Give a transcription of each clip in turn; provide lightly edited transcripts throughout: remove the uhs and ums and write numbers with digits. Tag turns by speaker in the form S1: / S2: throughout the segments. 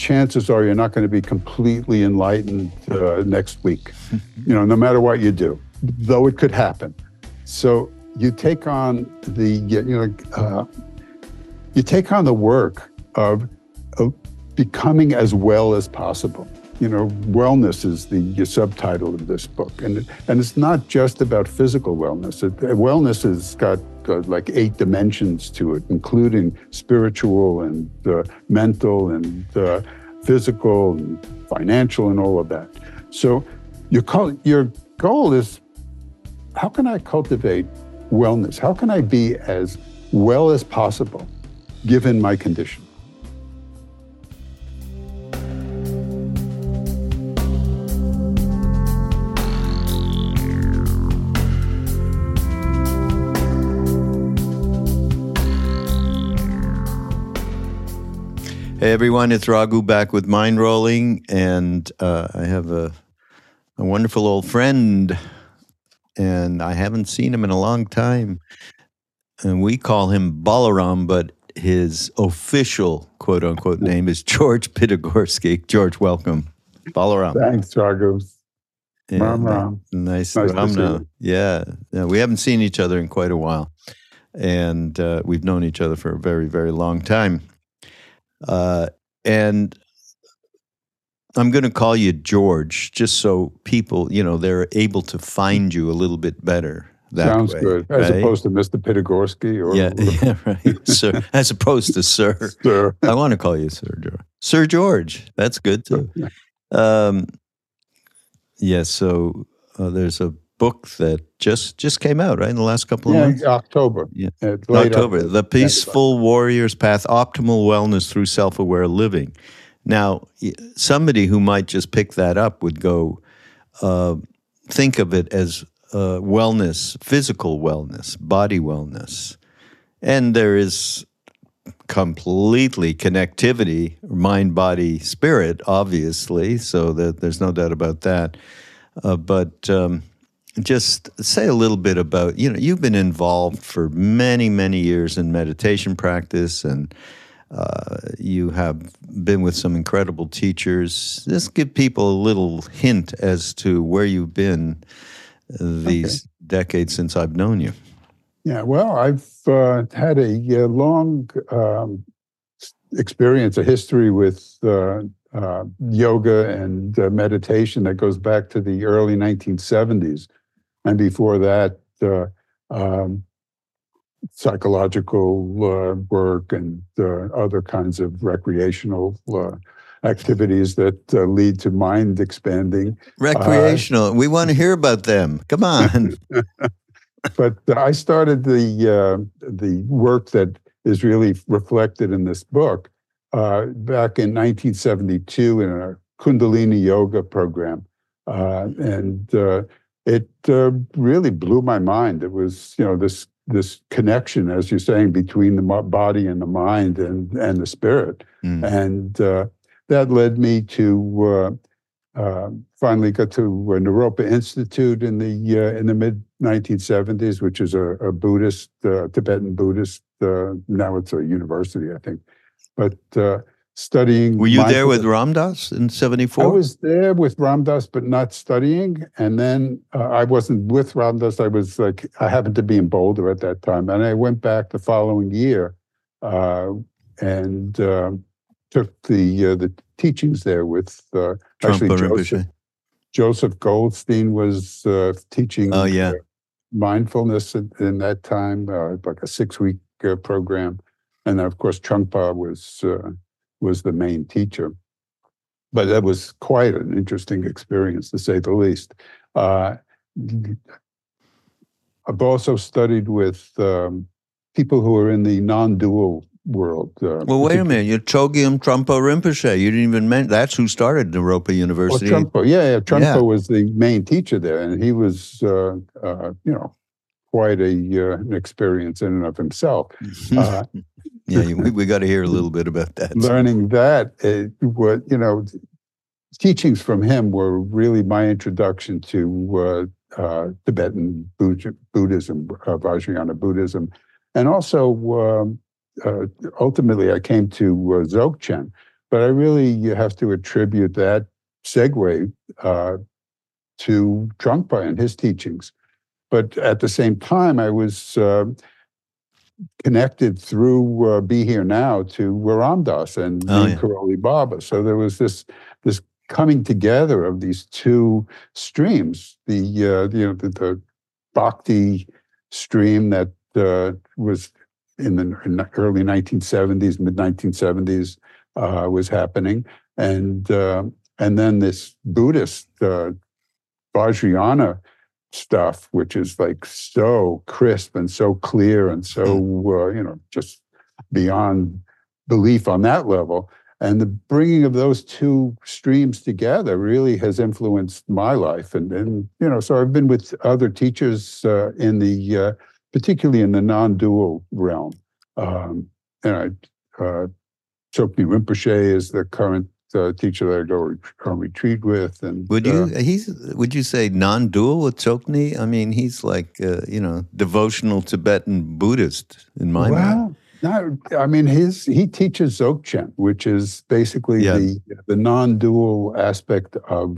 S1: chances are you're not going to be completely enlightened next week, no matter what you do, though it could happen. So you take on the work of becoming as well as possible. Wellness is the subtitle of this book, and it's not just about physical wellness. Wellness has got like 8 dimensions to it, including spiritual and mental and physical and financial and all of that. So your goal is, how can I cultivate wellness? How can I be as well as possible given my condition?
S2: Hey everyone, it's Raghu back with Mind Rolling, and I have a wonderful old friend, and I haven't seen him in a long time, and we call him Balaram, but his official quote-unquote name is George Pitigorski. George, welcome. Balaram.
S1: Thanks, Raghu.
S2: Ram. Nice to see you. Yeah, we haven't seen each other in quite a while, and we've known each other for a very, very long time. And I'm going to call you George, just so people, they're able to find you a little bit better.
S1: Sounds good. As opposed to Mr. Pitigorski, or
S2: yeah, right, sir. As opposed to sir.
S1: Sir.
S2: I want to call you Sir George. Sir George. That's good too. So there's a book that just came out, right, in the last couple of months?
S1: October.
S2: Yeah, October. The Peaceful Warrior's Path, Optimal Wellness Through Self-Aware Living. Now, somebody who might just pick that up would go, think of it as wellness, physical wellness, body wellness. And there is completely connectivity, mind, body, spirit, obviously, so that there's no doubt about that. But just say a little bit about, you've been involved for many, many years in meditation practice, and you have been with some incredible teachers. Just give people a little hint as to where you've been these decades since I've known you.
S1: Yeah, well, I've had a long experience, a history with yoga and meditation that goes back to the early 1970s. And before that, psychological work and other kinds of recreational activities that lead to mind expanding.
S2: Recreational. We want to hear about them. Come on.
S1: But I started the work that is really reflected in this book back in 1972 in a Kundalini yoga program. It really blew my mind. It was, this connection, as you're saying, between the body and the mind and the spirit. And that led me to finally got to Naropa Institute in the mid-1970s, which is a Buddhist, Tibetan Buddhist, now it's a university, I think. But studying.
S2: Were you there with Ram Dass in 74?
S1: I was there with Ram Dass, but not studying. And then I wasn't with Ram Dass. I happened to be in Boulder at that time. And I went back the following year and took the teachings there with actually Joseph Goldstein was teaching mindfulness in that time, like a 6-week program. And then, of course, Trungpa was the main teacher. But that was quite an interesting experience, to say the least. I've also studied with people who are in the non-dual world.
S2: Well, wait a minute. You're Chogyam Trungpa Rinpoche. You didn't even mention, that's who started Naropa University.
S1: Trungpa, Trungpa was the main teacher there, and he was, quite an experience in and of himself.
S2: We got to hear a little bit about that.
S1: Learning that, teachings from him were really my introduction to Tibetan Buddhism, Vajrayana Buddhism, and also ultimately I came to Dzogchen. But I really you have to attribute that segue to Trungpa and his teachings. But at the same time, I was connected through Be Here Now to Ram Dass and Neem Karoli Baba. So there was this coming together of these two streams. The Bhakti stream that was in the early 1970s, mid 1970s, was happening, and then this Buddhist Vajrayana stuff, which is like so crisp and so clear and so just beyond belief on that level. And the bringing of those two streams together really has influenced my life. And so I've been with other teachers in the particularly in the non-dual realm. Chokni Rinpoche is the current teacher that I go on retreat with. And
S2: would you say non-dual with Chokni? I mean, he's like devotional Tibetan Buddhist in my mind.
S1: No, I mean he teaches Dzogchen, which is basically the non-dual aspect of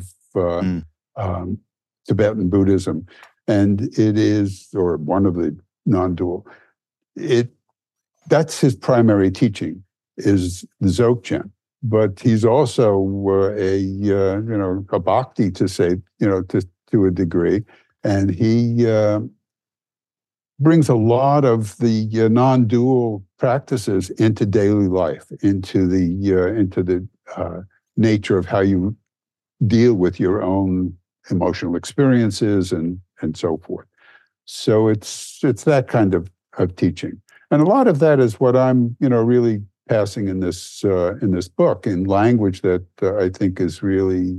S1: Tibetan Buddhism, and it is, or one of the non-dual. That's his primary teaching, is the Dzogchen. But he's also a bhakti, to say, to a degree, and he brings a lot of the non-dual practices into daily life, into the nature of how you deal with your own emotional experiences and so forth. So it's that kind of teaching, and a lot of that is what I'm really passing in this book in language that I think is really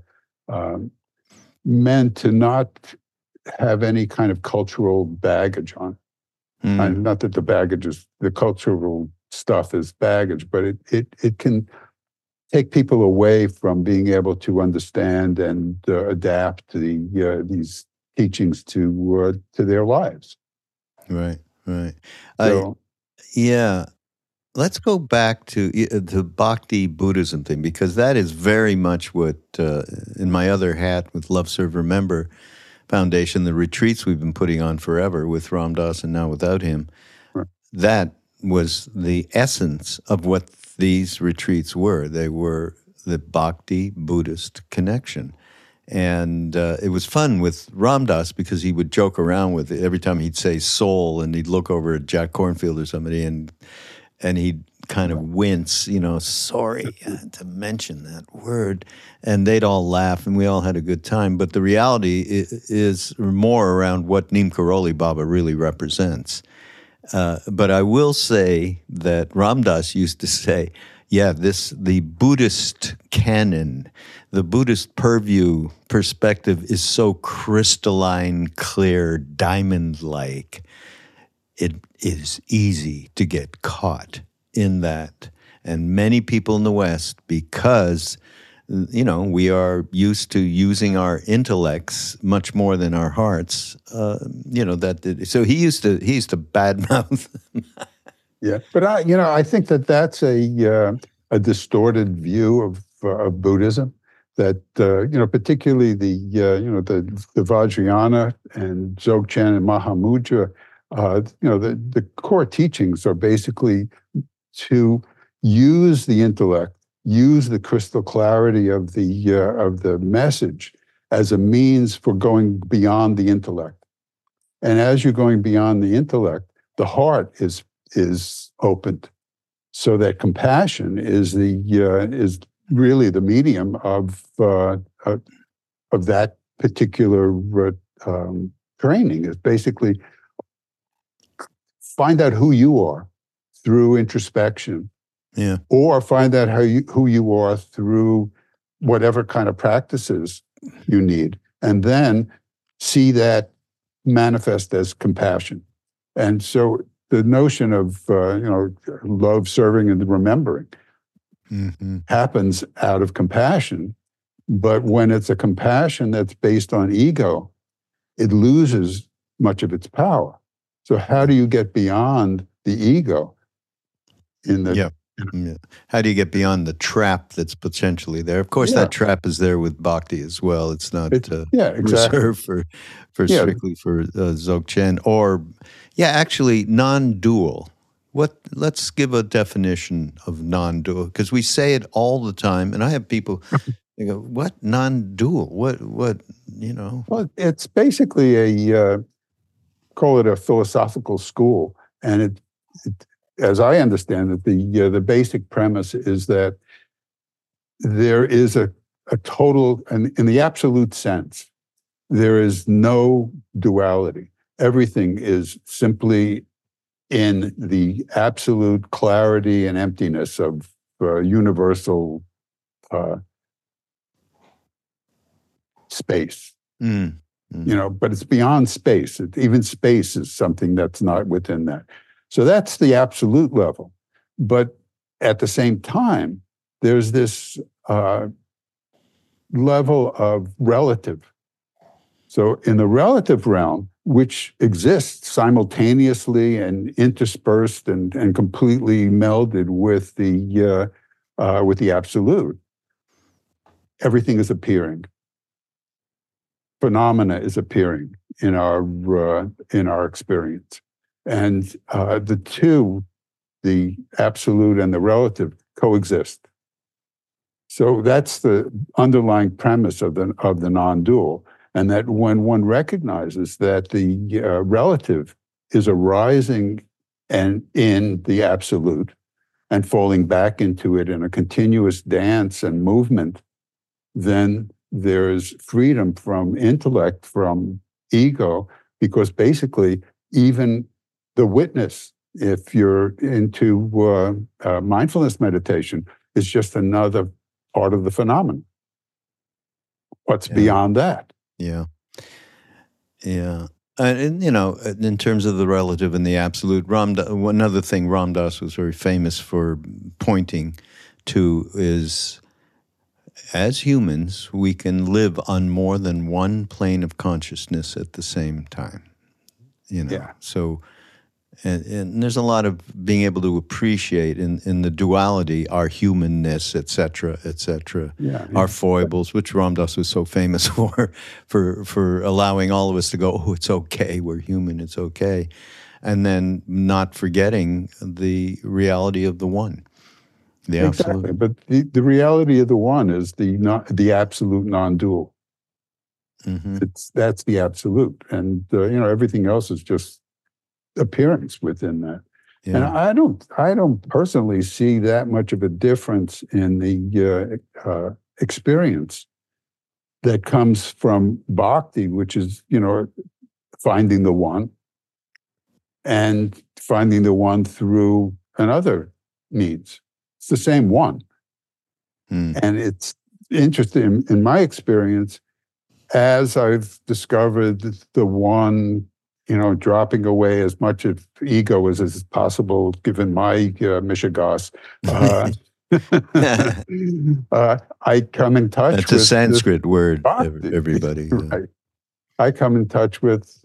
S1: meant to not have any kind of cultural baggage on it. Not that the cultural stuff is baggage, but it can take people away from being able to understand and adapt these teachings to their lives.
S2: Right.
S1: So,
S2: let's go back to the Bhakti Buddhism thing, because that is very much what, in my other hat with Love, Serve, Remember Foundation, the retreats we've been putting on forever with Ram Dass and now without him, that was the essence of what these retreats were. They were the Bhakti Buddhist connection. And it was fun with Ram Dass because he would joke around with it every time he'd say soul, and he'd look over at Jack Kornfield or somebody and he'd kind of wince, sorry to mention that word. And they'd all laugh, and we all had a good time. But the reality is more around what Neem Karoli Baba really represents. But I will say that Ram Dass used to say, the Buddhist canon, the Buddhist purview perspective is so crystalline, clear, diamond-like. It is easy to get caught in that. And many people in the West, because, we are used to using our intellects much more than our hearts, so he used to badmouth.
S1: Yeah, but I think that's a distorted view of Buddhism. That particularly the Vajrayana and Dzogchen and Mahamudra, the core teachings are basically to use the intellect, use the crystal clarity of the message as a means for going beyond the intellect. And as you're going beyond the intellect, the heart is opened, so that compassion is really the medium of that particular training. Is basically find out who you are through introspection, or find out who you are through whatever kind of practices you need, and then see that manifest as compassion. And so the notion of love, serving, and remembering happens out of compassion. But when it's a compassion that's based on ego, it loses much of its power. So how do you get beyond the ego in the
S2: Yeah. How do you get beyond the trap that's potentially there? Of course,
S1: Yeah,
S2: that trap is there with bhakti as well. It's not
S1: yeah, exactly.
S2: reserved for
S1: Yeah,
S2: strictly for Dzogchen or, yeah, actually non-dual. Let's give a definition of non-dual, because we say it all the time, and I have people they go, "What non-dual? What? You know?"
S1: well, it's basically call it a philosophical school, and as I understand it, the basic premise is that there is a total, and in the absolute sense, there is no duality. Everything is simply in the absolute clarity and emptiness of universal uh, space.
S2: Mm.
S1: But it's beyond space. Even space is something that's not within that. So that's the absolute level. But at the same time, there's this level of relative. So in the relative realm, which exists simultaneously and interspersed and completely melded with the absolute, everything is appearing. Phenomena is appearing in our experience, and the two, the absolute and the relative, coexist. So that's the underlying premise of the non-dual, and that when one recognizes that the relative is arising and in the absolute and falling back into it in a continuous dance and movement, then there's freedom from intellect, from ego, because basically even the witness, if you're into mindfulness meditation, is just another part of the phenomenon. What's beyond that?
S2: Yeah. Yeah. And in terms of the relative and the absolute, another thing Ram Dass was very famous for pointing to is, as humans, we can live on more than one plane of consciousness at the same time.
S1: Yeah.
S2: So, and there's a lot of being able to appreciate in the duality our humanness, et cetera, our foibles, which Ram Dass was so famous for allowing all of us to go, oh, it's okay, we're human, it's okay, and then not forgetting the reality of the one. The
S1: exactly,
S2: absolute.
S1: but the reality of the one is the absolute non-dual.
S2: Mm-hmm.
S1: That's the absolute, and everything else is just appearance within that. Yeah. And I don't personally see that much of a difference in the experience that comes from bhakti, which is finding the one, and finding the one through another means. It's the same one. And it's interesting in my experience, as I've discovered the one, dropping away as much of ego as is possible, given my mishigas, I come in touch with...
S2: That's a Sanskrit word,
S1: bhakti.
S2: Everybody. Yeah.
S1: Right. I come in touch with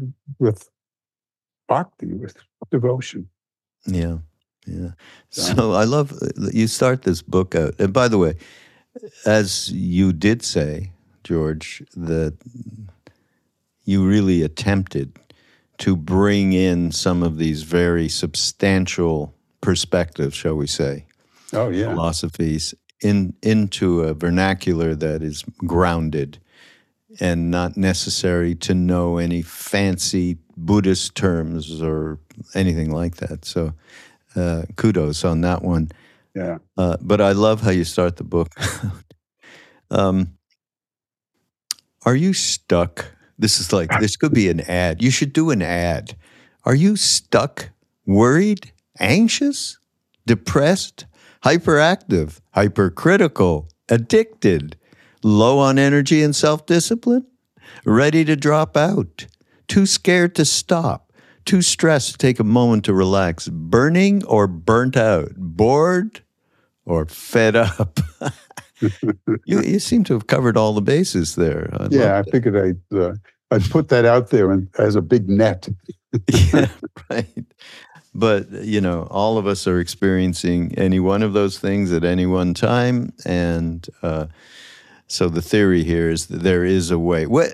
S1: bhakti, with devotion.
S2: Yeah. Yeah. So I love that you start this book out. And by the way, as you did say, George, that you really attempted to bring in some of these very substantial perspectives, shall we say, philosophies, into a vernacular that is grounded and not necessary to know any fancy Buddhist terms or anything like that. So kudos on that one.
S1: Yeah.
S2: But I love how you start the book. Are you stuck? This could be an ad. You should do an ad. Are you stuck, worried, anxious, depressed, hyperactive, hypercritical, addicted, low on energy and self-discipline, ready to drop out, too scared to stop, too stressed to take a moment to relax, burning or burnt out, bored or fed up? You seem to have covered all the bases there.
S1: I figured I'd put that out there as a big net.
S2: Yeah, right. But, all of us are experiencing any one of those things at any one time. And so the theory here is that there is a way. What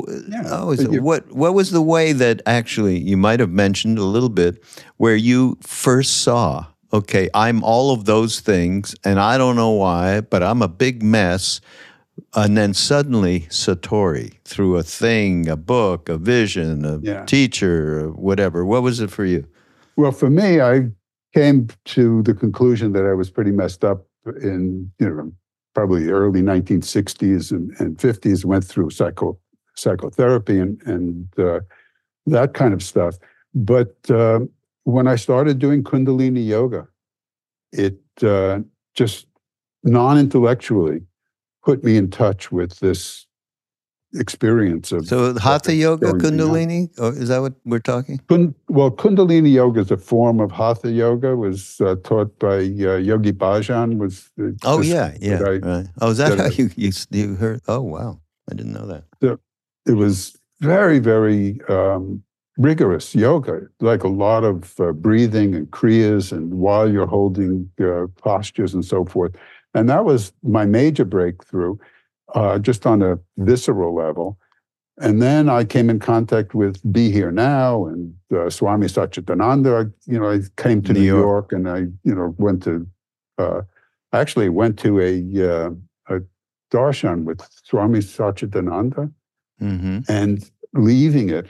S2: was the way that actually, you might have mentioned a little bit, where you first saw, okay, I'm all of those things, and I don't know why, but I'm a big mess. And then suddenly Satori, through a thing, a book, a vision, a teacher, whatever. What was it for you?
S1: Well, for me, I came to the conclusion that I was pretty messed up in, probably the early 1960s and 50s, went through psychotherapy and that kind of stuff. But when I started doing Kundalini yoga, it just non-intellectually put me in touch with this experience of.
S2: So Hatha yoga, Kundalini, or is that what we're talking?
S1: Well, Kundalini yoga is a form of Hatha yoga. Was taught by Yogi Bhajan.
S2: Right. Oh, is that how you heard? Oh, wow, I didn't know that.
S1: It was very, very rigorous yoga, like a lot of breathing and kriyas, and while you're holding postures and so forth. And that was my major breakthrough, just on a visceral level. And then I came in contact with Be Here Now and Swami Satchidananda. I came to New York, and I, went to, actually went to a darshan with Swami Satchidananda.
S2: Mm-hmm.
S1: And leaving it,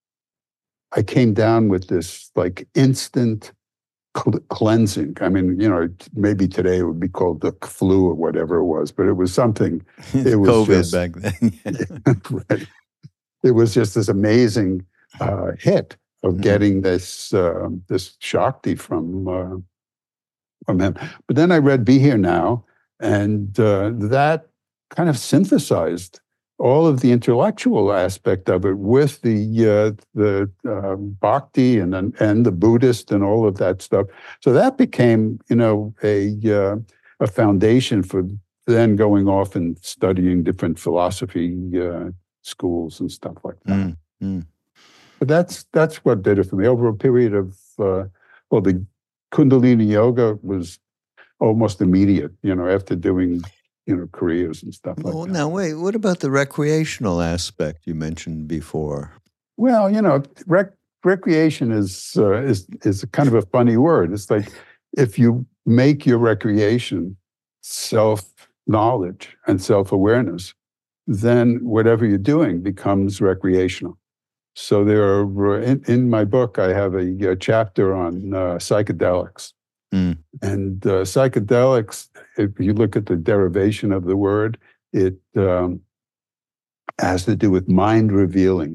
S1: I came down with this like instant cleansing. I mean, maybe today it would be called the flu or whatever it was, but it was something. It was
S2: COVID back then.
S1: Right. It was just this amazing hit of getting this Shakti from him. But then I read Be Here Now, and that kind of synthesized all of the intellectual aspect of it with the bhakti and the Buddhist and all of that stuff. So that became, a foundation for then going off and studying different philosophy schools and stuff like that.
S2: Mm-hmm.
S1: But that's what did it for me. Over a period of, the Kundalini yoga was almost immediate, after doing careers and stuff like that.
S2: Now, wait, what about the recreational aspect you mentioned before?
S1: Well, recreation is kind of a funny word. It's like if you make your recreation self-knowledge and self-awareness, then whatever you're doing becomes recreational. So there are, in my book, I have a chapter on psychedelics.
S2: Mm.
S1: And psychedelics, if you look at the derivation of the word, it has to do with mind revealing.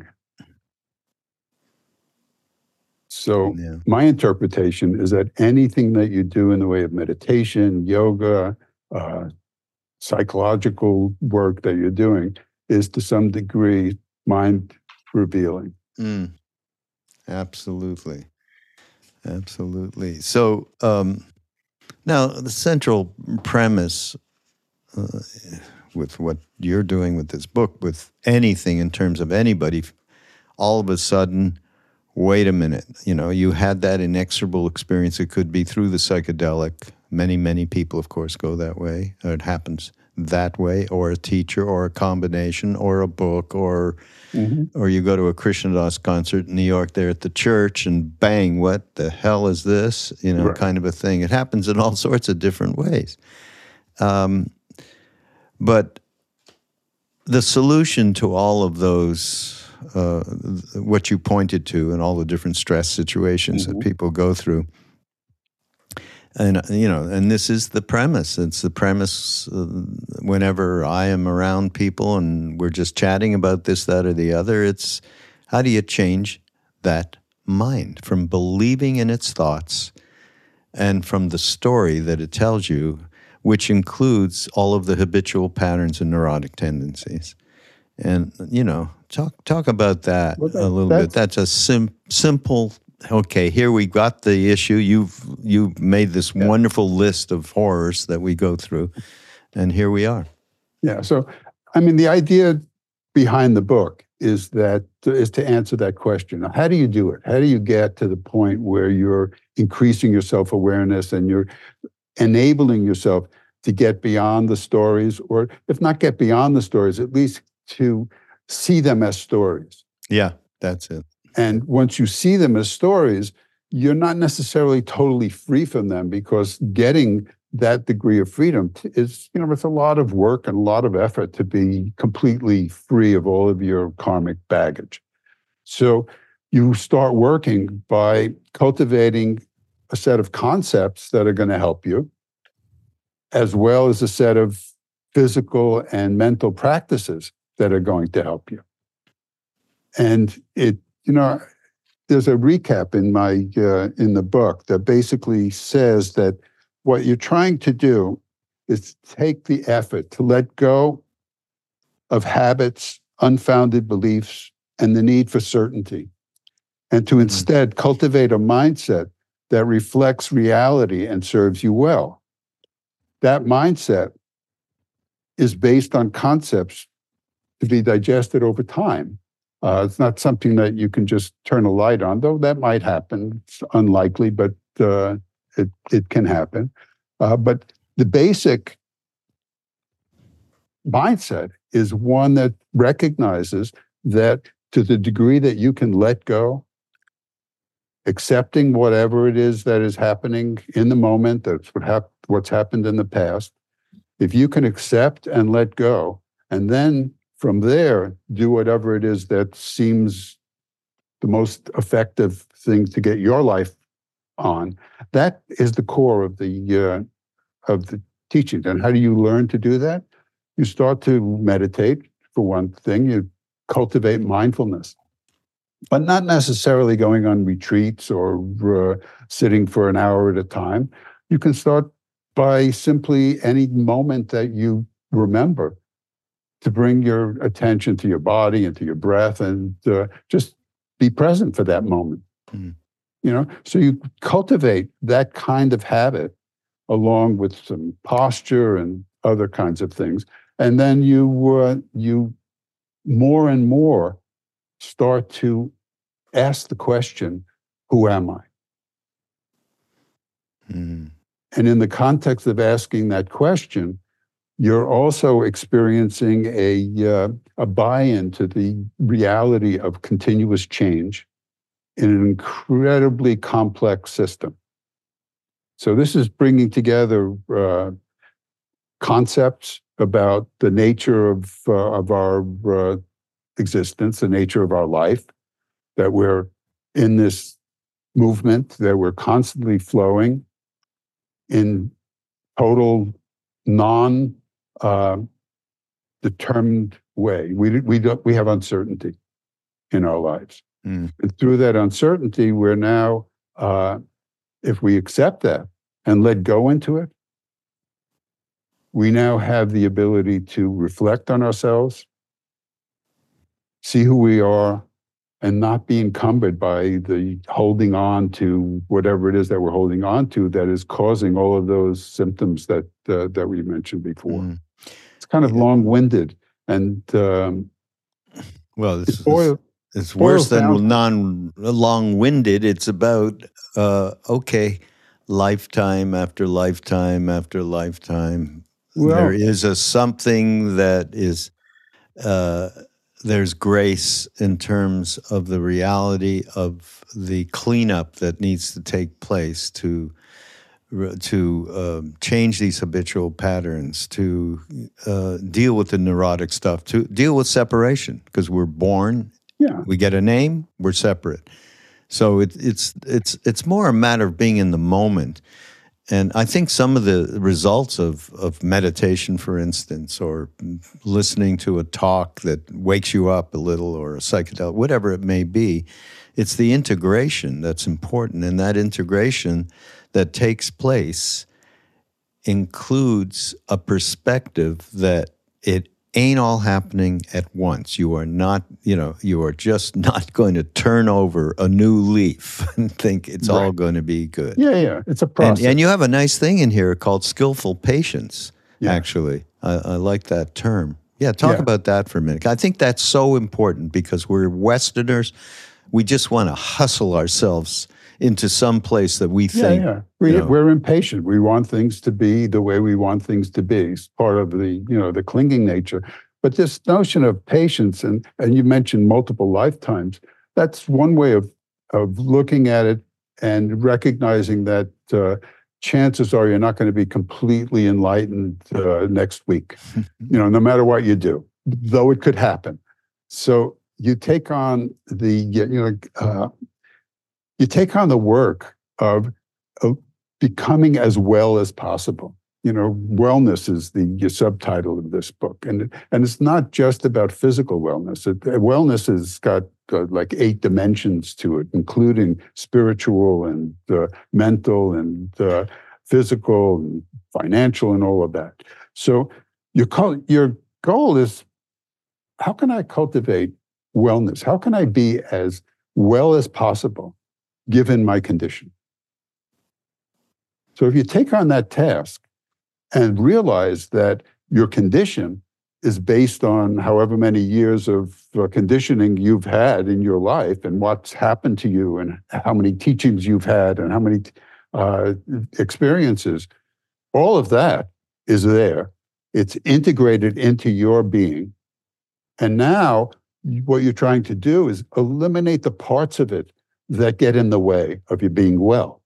S1: So my interpretation is that anything that you do in the way of meditation, yoga, psychological work that you're doing is to some degree mind revealing.
S2: Mm. Absolutely. So now the central premise with what you're doing with this book, with anything in terms of anybody, all of a sudden, wait a minute, you had that inexorable experience. It could be through the psychedelic. Many, many people, of course, go that way, or it happens that way, or a teacher, or a combination, or a book, or you go to a Krishnadas concert in New York there at the church, and bang, what the hell is this? Right. Kind of a thing. It happens in all sorts of different ways. But the solution to all of those, what you pointed to, and all the different stress situations that people go through, and and this is the premise. It's the premise whenever I am around people and we're just chatting about this, that, or the other. It's how do you change that mind from believing in its thoughts and from the story that it tells you, which includes all of the habitual patterns and neurotic tendencies. And talk about that a little bit. That's a simple. Okay, here we got the issue. You've made this wonderful list of horrors that we go through, and here we are.
S1: Yeah. So, I mean, the idea behind the book is that to answer that question. Now, how do you do it? How do you get to the point where you're increasing your self-awareness and you're enabling yourself to get beyond the stories, or if not get beyond the stories, at least to see them as stories?
S2: Yeah, that's it.
S1: And once you see them as stories, you're not necessarily totally free from them, because getting that degree of freedom is, it's a lot of work and a lot of effort to be completely free of all of your karmic baggage. So you start working by cultivating a set of concepts that are going to help you, as well as a set of physical and mental practices that are going to help you. And there's a recap in the book that basically says that what you're trying to do is take the effort to let go of habits, unfounded beliefs, and the need for certainty, and to instead cultivate a mindset that reflects reality and serves you well. That mindset is based on concepts to be digested over time. It's not something that you can just turn a light on, though that might happen. It's unlikely, but it can happen. But the basic mindset is one that recognizes that to the degree that you can let go, accepting whatever it is that is happening in the moment, that's what's happened in the past, if you can accept and let go, and then from there, do whatever it is that seems the most effective thing to get your life on, that is the core of the teachings. And how do you learn to do that? You start to meditate, for one thing. You cultivate mindfulness, but not necessarily going on retreats or sitting for an hour at a time. You can start by simply any moment that you remember to bring your attention to your body and to your breath, and just be present for that moment. So you cultivate that kind of habit along with some posture and other kinds of things, and then you more and more start to ask the question, who am I? And in the context of asking that question, you're also experiencing a buy-in to the reality of continuous change in an incredibly complex system. So this is bringing together concepts about the nature of our existence, the nature of our life, that we're in this movement, that we're constantly flowing in total determined way. We have uncertainty in our lives. And through that uncertainty, we're now, if we accept that and let go into it, we now have the ability to reflect on ourselves, see who we are, and not be encumbered by the holding on to whatever it is that we're holding on to that is causing all of those symptoms that we mentioned before. It's kind of long-winded, and
S2: well, it's worse than long-winded. It's about lifetime after lifetime after lifetime. Well, there is something that is. There's grace in terms of the reality of the cleanup that needs to take place to change these habitual patterns, to deal with the neurotic stuff, to deal with separation, because we're born, we get a name, we're separate. So it's more a matter of being in the moment. And I think some of the results of meditation, for instance, or listening to a talk that wakes you up a little, or a psychedelic, whatever it may be, it's the integration that's important. And that integration that takes place includes a perspective that it ain't all happening at once. You are not, you are just not going to turn over a new leaf and think it's all going to be good.
S1: Yeah. It's a process.
S2: And you have a nice thing in here called skillful patience, actually. I like that term. Yeah, talk
S1: Yeah.
S2: about that for a minute. I think that's so important because we're Westerners. We just want to hustle ourselves into some place that we think.
S1: Yeah.
S2: You know,
S1: We're impatient. We want things to be the way we want things to be. It's part of the, the clinging nature. But this notion of patience, and you mentioned multiple lifetimes, that's one way of looking at it and recognizing that chances are you're not going to be completely enlightened next week, no matter what you do, though it could happen. So you take on the work of becoming as well as possible. Wellness is the subtitle of this book, and it's not just about physical wellness. Wellness has got like 8 dimensions to it, including spiritual and mental and physical and financial and all of that. So your goal is, how can I cultivate wellness? How can I be as well as possible given my condition? So if you take on that task and realize that your condition is based on however many years of conditioning you've had in your life and what's happened to you and how many teachings you've had and how many experiences, all of that is there. It's integrated into your being. And now what you're trying to do is eliminate the parts of it that get in the way of you being well.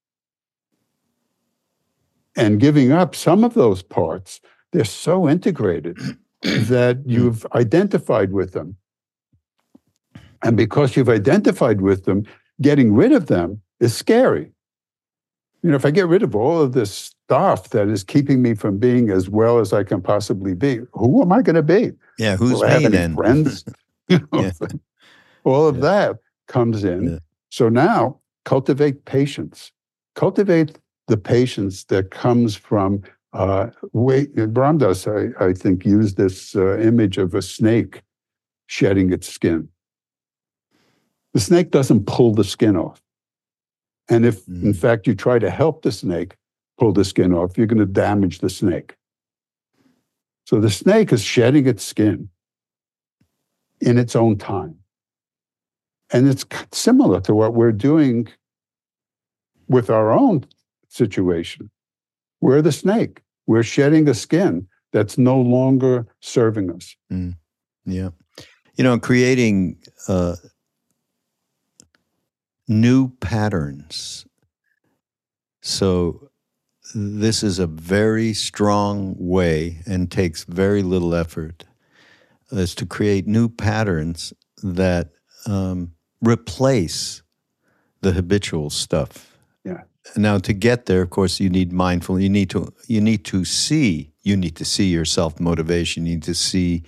S1: And giving up some of those parts, they're so integrated that you've identified with them. And because you've identified with them, getting rid of them is scary. If I get rid of all of this stuff that is keeping me from being as well as I can possibly be, who am I going to be?
S2: Yeah, who's
S1: Will I have
S2: me
S1: any
S2: then?
S1: friends?
S2: Yeah.
S1: All of that comes in.
S2: Yeah.
S1: So now cultivate patience. Cultivate the patience that comes from Ram Dass, I think, used this image of a snake shedding its skin. The snake doesn't pull the skin off. And if, in fact, you try to help the snake pull the skin off, you're going to damage the snake. So the snake is shedding its skin in its own time. And it's similar to what we're doing with our own situation. We're the snake. We're shedding a skin that's no longer serving us.
S2: Yeah. Creating new patterns. So this is a very strong way and takes very little effort, is to create new patterns that replace the habitual stuff.
S1: Yeah.
S2: Now, to get there, of course, you need mindful. You need to see your self motivation. You need to see,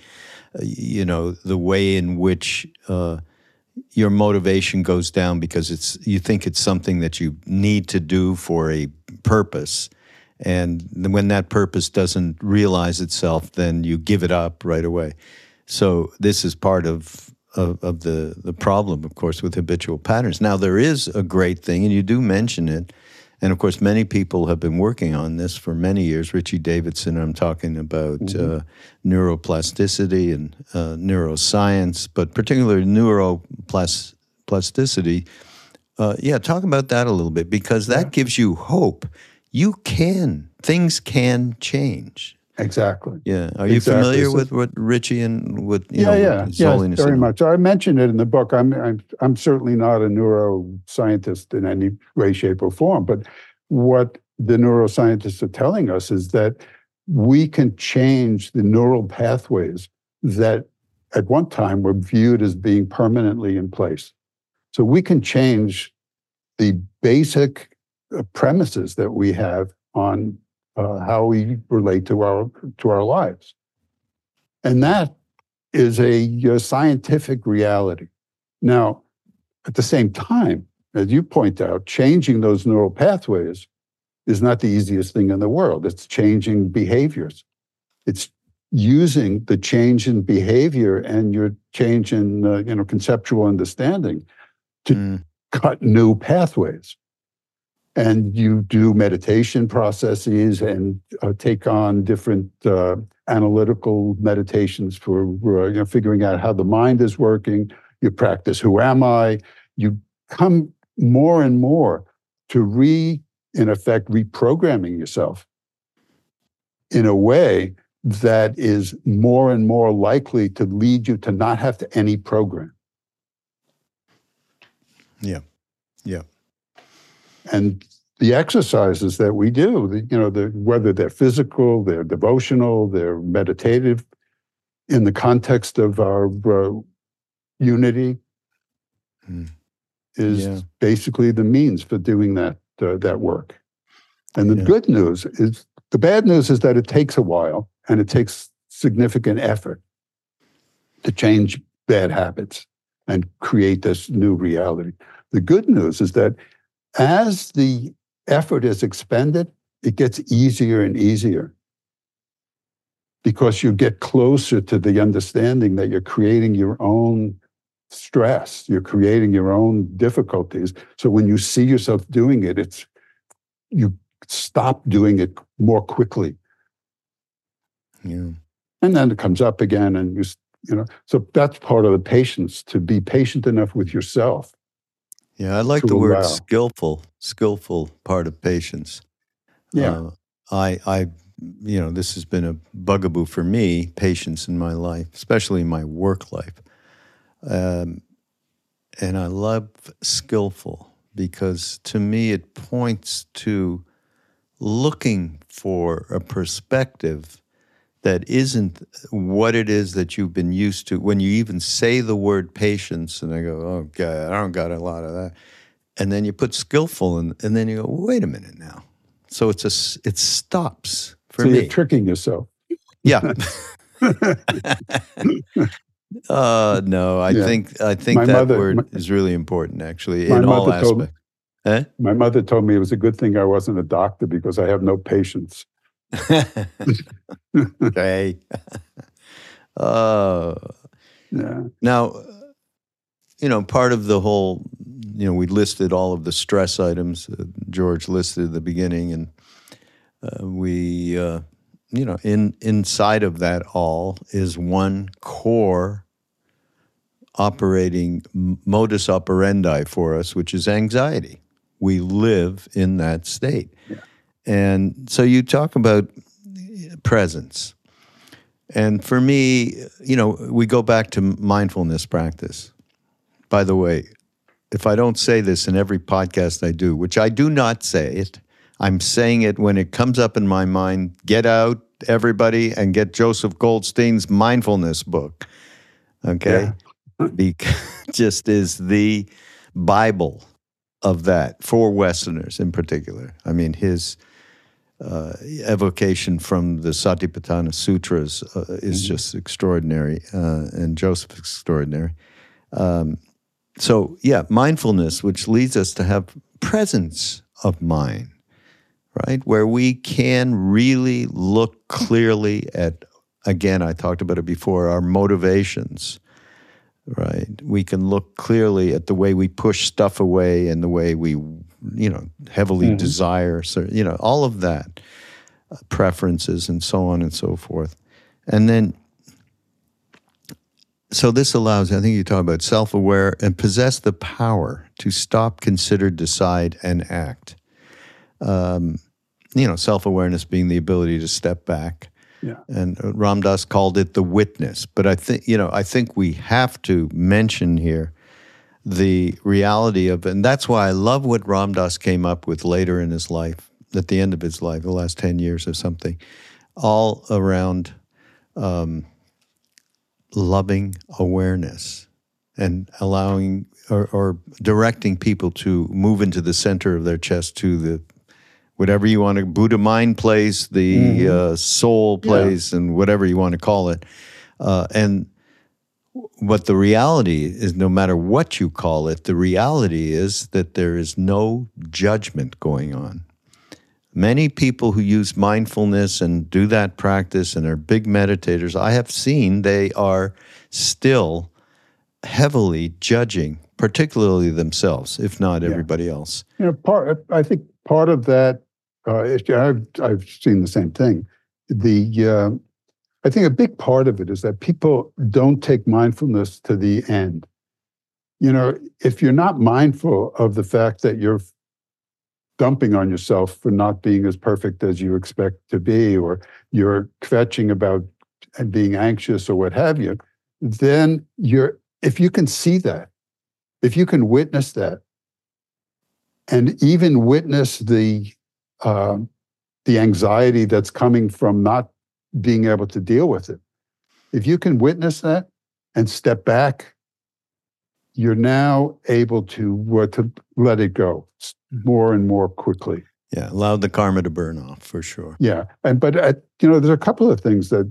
S2: the way in which your motivation goes down because you think it's something that you need to do for a purpose, and when that purpose doesn't realize itself, then you give it up right away. So this is part of the problem, of course, with habitual patterns. Now, there is a great thing, and you do mention it, and of course, many people have been working on this for many years. Richie Davidson, I'm talking about neuroplasticity and neuroscience, but particularly neuroplasticity. Talk about that a little bit, because that gives you hope. Things can change.
S1: Exactly.
S2: Yeah. Are you familiar with what Richie and what His Holiness?
S1: Very much. I mentioned it in the book. I'm certainly not a neuroscientist in any way, shape, or form. But what the neuroscientists are telling us is that we can change the neural pathways that at one time were viewed as being permanently in place. So we can change the basic premises that we have on how we relate to our lives. And that is a scientific reality. Now, at the same time, as you point out, changing those neural pathways is not the easiest thing in the world. It's changing behaviors. It's using the change in behavior and your change in conceptual understanding to cut new pathways. and you do meditation processes and take on different analytical meditations for figuring out how the mind is working. You practice who am I. You come more and more to in effect, reprogramming yourself in a way that is more and more likely to lead you to not have to any program.
S2: Yeah.
S1: And the exercises that we do, whether they're physical, they're devotional, they're meditative, in the context of our unity, is basically the means for doing that work. And the good news is, the bad news is that it takes a while and it takes significant effort to change bad habits and create this new reality. The good news is that as the effort is expended, it gets easier and easier, because you get closer to the understanding that you're creating your own stress, you're creating your own difficulties. So when you see yourself doing it, you stop doing it more quickly.
S2: Yeah.
S1: And then it comes up again, and so that's part of the patience, to be patient enough with yourself.
S2: Yeah, I like the word skillful part of patience.
S1: Yeah.
S2: I this has been a bugaboo for me, patience in my life, especially in my work life. And I love skillful, because to me it points to looking for a perspective that isn't what it is that you've been used to. When you even say the word patience, and I go, oh God, I don't got a lot of that. And then you put skillful, and then you go, wait a minute now. So it stops for me.
S1: So you're tricking yourself.
S2: Yeah. No, I think that word is really important, actually, in all aspects.
S1: My mother told me it was a good thing I wasn't a doctor, because I have no patience.
S2: Okay.
S1: Yeah.
S2: Now, part of the whole, we listed all of the stress items George listed at the beginning, and we, inside of that all is one core operating modus operandi for us, which is anxiety. We live in that state.
S1: Yeah.
S2: And so you talk about presence. And for me, we go back to mindfulness practice. By the way, if I don't say this in every podcast I do, which I do not say it, I'm saying it when it comes up in my mind. Get out, everybody, and get Joseph Goldstein's mindfulness book. Okay? Yeah. Just is the Bible of that, for Westerners in particular. I mean, his evocation from the Satipatthana Sutras is just extraordinary, and Joseph's extraordinary. So, mindfulness, which leads us to have presence of mind, right? Where we can really look clearly at, again, I talked about it before, our motivations, right? We can look clearly at the way we push stuff away and the way we, heavily desire, all of that, preferences and so on and so forth. And then, so this allows, I think you talk about self-aware and possess the power to stop, consider, decide, and act. Self-awareness being the ability to step back.
S1: Yeah.
S2: And Ram Dass called it the witness. But I think we have to mention here the reality of, and that's why I love what Ram Dass came up with later in his life, at the end of his life, the last 10 years or something, all around loving awareness and allowing or directing people to move into the center of their chest, to the whatever you want to, Buddha mind place, the soul place, and whatever you want to call it. And what the reality is, no matter what you call it, the reality is that there is no judgment going on. Many people who use mindfulness and do that practice and are big meditators, I have seen they are still heavily judging, particularly themselves, if not everybody else.
S1: I think part of that, I've seen the same thing. I think a big part of it is that people don't take mindfulness to the end. If you're not mindful of the fact that you're dumping on yourself for not being as perfect as you expect to be, or you're kvetching about being anxious or what have you, then if you can see that, if you can witness that, and even witness the anxiety that's coming from not being able to deal with it, if you can witness that and step back, you're now able to let it go more and more quickly.
S2: Yeah, allow the karma to burn off, for sure.
S1: Yeah, but there's a couple of things that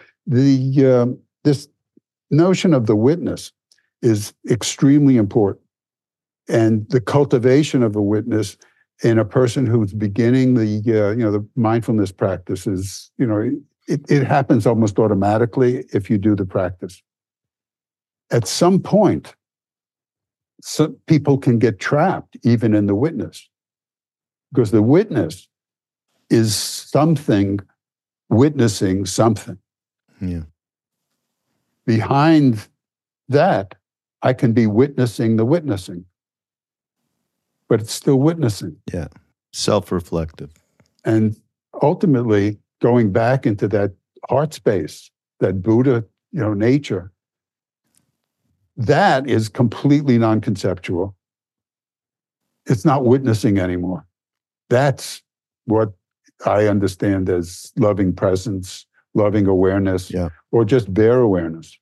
S1: this notion of the witness is extremely important, and the cultivation of a witness in a person who's beginning the mindfulness practice is, it happens almost automatically if you do the practice. At some point, some people can get trapped even in the witness, because the witness is something witnessing something.
S2: Yeah.
S1: Behind that, I can be witnessing the witnessing, but it's still witnessing.
S2: Yeah. Self-reflective.
S1: And ultimately, going back into that heart space, that Buddha, nature, that is completely non-conceptual. It's not witnessing anymore. That's what I understand as loving presence, loving awareness, or just bare awareness.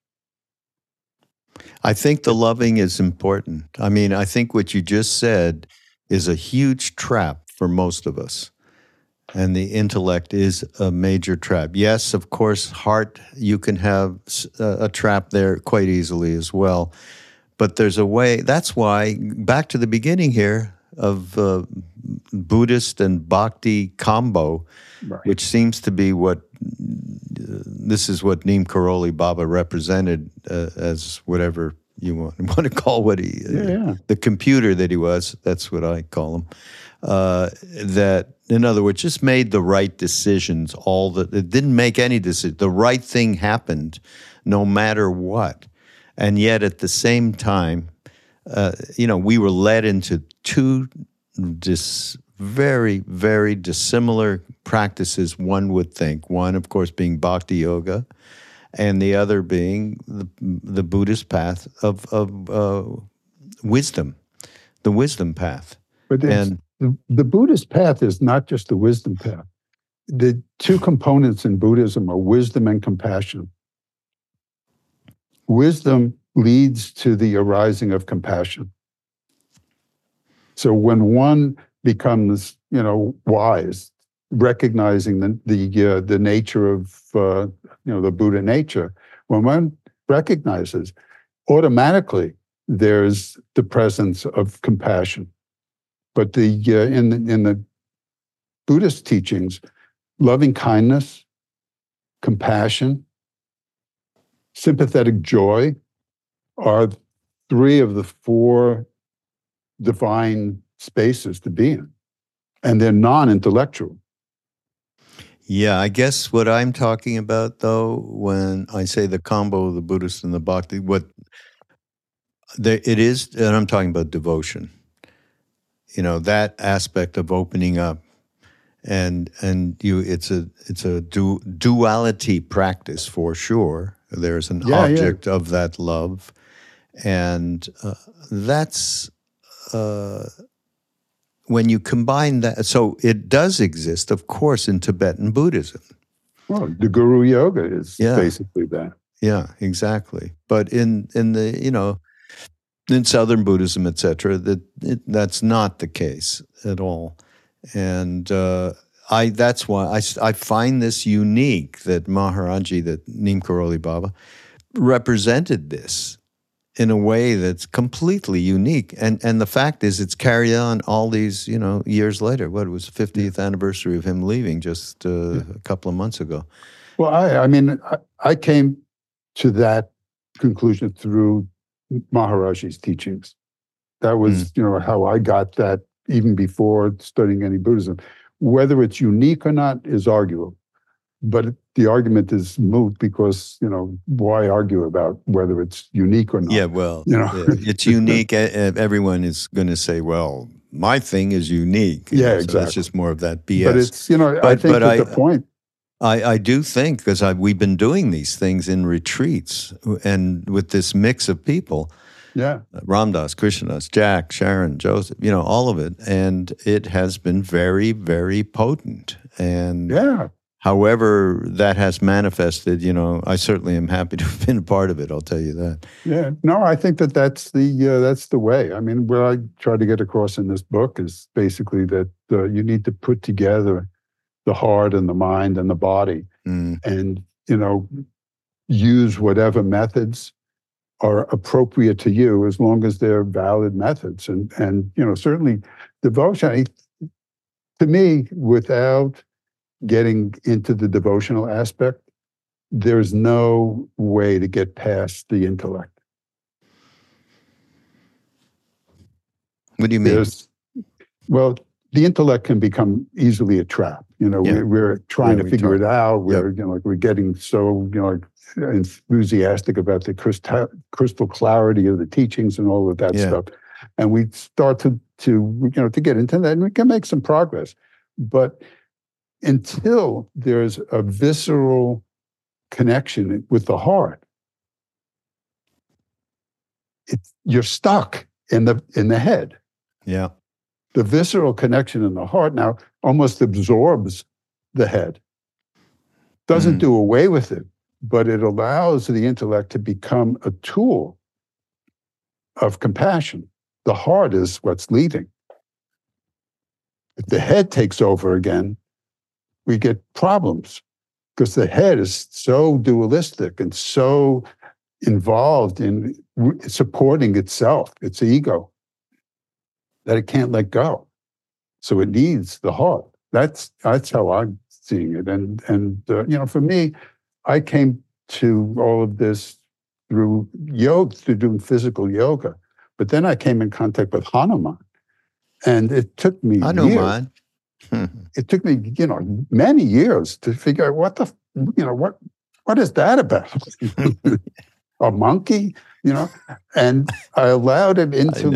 S2: I think the loving is important. I mean, I think what you just said is a huge trap for most of us. And the intellect is a major trap. Yes, of course, heart, you can have a trap there quite easily as well. But there's a way, that's why, back to the beginning here of Buddhist and Bhakti combo,
S1: right,
S2: which seems to be this is what Neem Karoli Baba represented as whatever you want to call what he, the computer that he was, that's what I call him. That, in other words, just made the right decisions. It didn't make any decision. The right thing happened, no matter what. And yet, at the same time, we were led into two very, very dissimilar practices. One would think. One, of course, being Bhakti Yoga, and the other being the Buddhist path of wisdom, the wisdom path.
S1: But the Buddhist path is not just the wisdom path. The two components in Buddhism are wisdom and compassion. Wisdom leads to the arising of compassion. So when one becomes, wise, recognizing the nature of, the Buddha nature, when one recognizes, automatically there's the presence of compassion. But in the Buddhist teachings, loving kindness, compassion, sympathetic joy are three of the four divine spaces to be in. And they're non-intellectual.
S2: Yeah, I guess what I'm talking about, though, when I say the combo of the Buddhist and the Bhakti, it is, and I'm talking about devotion. That aspect of opening up, and it's a duality practice for sure. There's an object of that love, and that's when you combine that. So it does exist, of course, in Tibetan Buddhism.
S1: Well, the Guru Yoga is basically that.
S2: Yeah, exactly. But in the in Southern Buddhism, etc., that's not the case at all. And that's why I find this unique that Maharaji, that Neem Karoli Baba, represented this in a way that's completely unique. And the fact is, it's carried on all these, years later. What, it was the 50th anniversary of him leaving just a couple of months ago.
S1: Well, I came to that conclusion through Maharaji's teachings. That was, how I got that even before studying any Buddhism. Whether it's unique or not is arguable, but the argument is moot because, why argue about whether it's unique or not?
S2: Yeah, well,
S1: Yeah,
S2: it's unique. Everyone is going to say, well, my thing is unique.
S1: Yeah,
S2: So
S1: exactly.
S2: that's just more of that BS.
S1: But it's, I think that the point.
S2: I do think, because we've been doing these things in retreats and with this mix of people.
S1: Yeah.
S2: Ram Dass, Krishnadas, Jack, Sharon, Joseph, all of it. And it has been very, very potent. And however that has manifested, I certainly am happy to have been a part of it. I'll tell you that.
S1: Yeah. No, I think that's the way. I mean, what I try to get across in this book is basically that you need to put together the heart and the mind and the body and, use whatever methods are appropriate to you as long as they're valid methods. And certainly devotion, to me, without getting into the devotional aspect, there's no way to get past the intellect.
S2: What do you mean?
S1: Well, the intellect can become easily a trap. We're trying to figure it out. We're, we're getting so, enthusiastic about the crystal clarity of the teachings and all of that stuff. And we start to get into that, and we can make some progress. But until there's a visceral connection with the heart, you're stuck in the head.
S2: Yeah.
S1: The visceral connection in the heart now almost absorbs the head. Doesn't do away with it, but it allows the intellect to become a tool of compassion. The heart is what's leading. If the head takes over again, we get problems because the head is so dualistic and so involved in supporting itself, its ego, that it can't let go. So it needs the heart. That's how I'm seeing it. And for me, I came to all of this through yoga, through doing physical yoga. But then I came in contact with Hanuman, and it took me years. It took me, many years to figure out what is that about? A monkey, and I allowed it into